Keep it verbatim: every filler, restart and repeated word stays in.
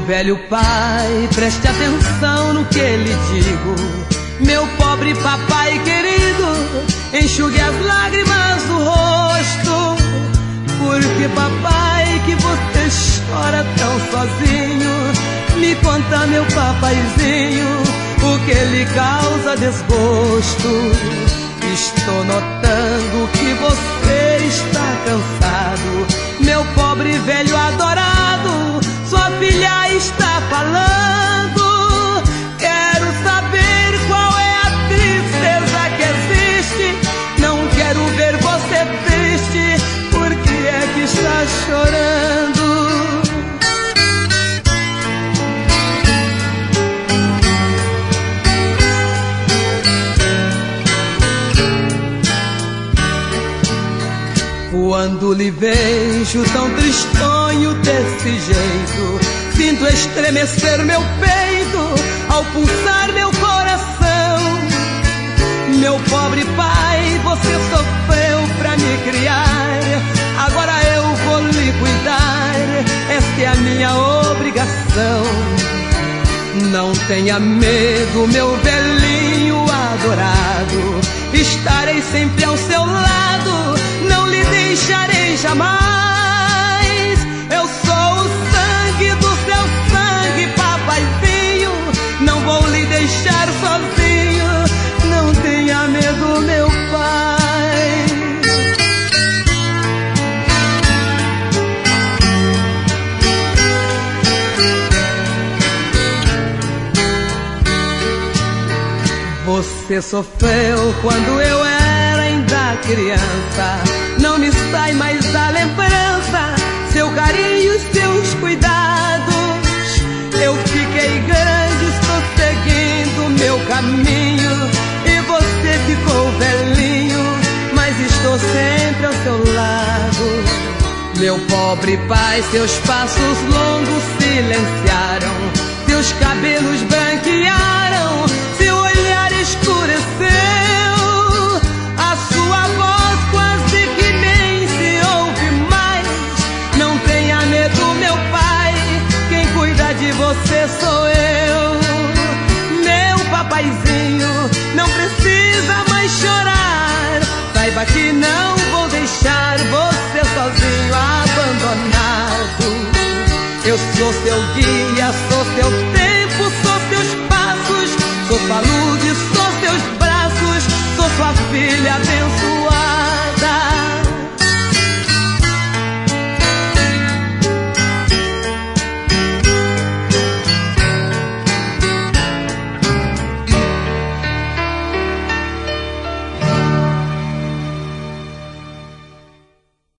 velho pai, preste atenção no que lhe digo. Meu pobre papai querido, enxugue as lágrimas do rosto. Porque papai, que você chora tão sozinho? Me conta, meu papaizinho, o que lhe causa desgosto. Estou notando que você está cansado, meu pobre velho adorado. Sua filha está falando. Quero saber qual é a tristeza que existe. Não quero ver você triste. Por que é que está chorando? Quando lhe vejo tão tristonho desse jeito, sinto estremecer meu peito ao pulsar meu coração. Meu pobre pai, você sofreu pra me criar, agora eu vou lhe cuidar, esta é a minha obrigação. Não tenha medo, meu velhinho adorado, estarei sempre ao seu lado, não lhe deixarei jamais. Eu sou o sangue do seu sangue, papaizinho, não vou lhe deixar sozinho. Não tenha medo, meu pai. Você sofreu quando eu era ainda criança, não me sai mais da lembrança seu carinho e seus cuidados. Eu fiquei grande, estou seguindo meu caminho, e você ficou velhinho, mas estou sempre ao seu lado. Meu pobre pai, seus passos longos silenciaram, seus cabelos branquearam, seu olhar escureceu, a sua voz quase que nem se ouve mais. Não tenha medo, meu pai, quem cuida de você sou eu. Meu papaizinho, não precisa mais chorar, saiba que não vou deixar você sozinho, abandonado. Eu sou seu guia, sou seu tempo, sou seus passos, sou sua luz, sou seus braços, sou sua filha abençoada.